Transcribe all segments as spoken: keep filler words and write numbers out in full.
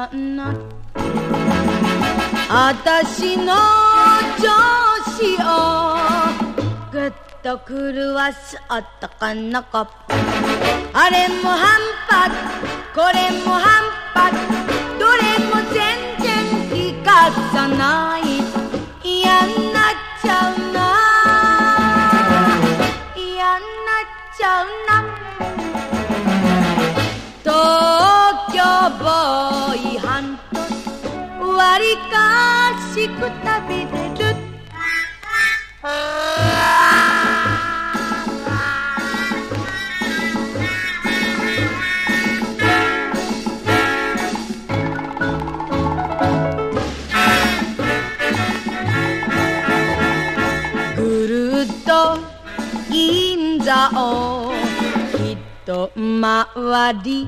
かな。あたしの調子をぐっと狂わす男の子、あれも半端これも半端、どれも全然気がさない。嫌になっちゃうな、嫌になっちゃうな。東京ボーイハントわりかしく旅出る。ぐるっと銀座をひと回り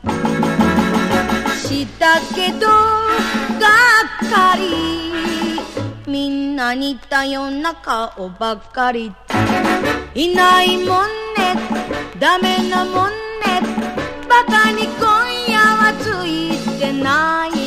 したけどがっかり、みんな似たような顔ばっかり。いないもんね、ダメなもんね、バカに今夜はついてない。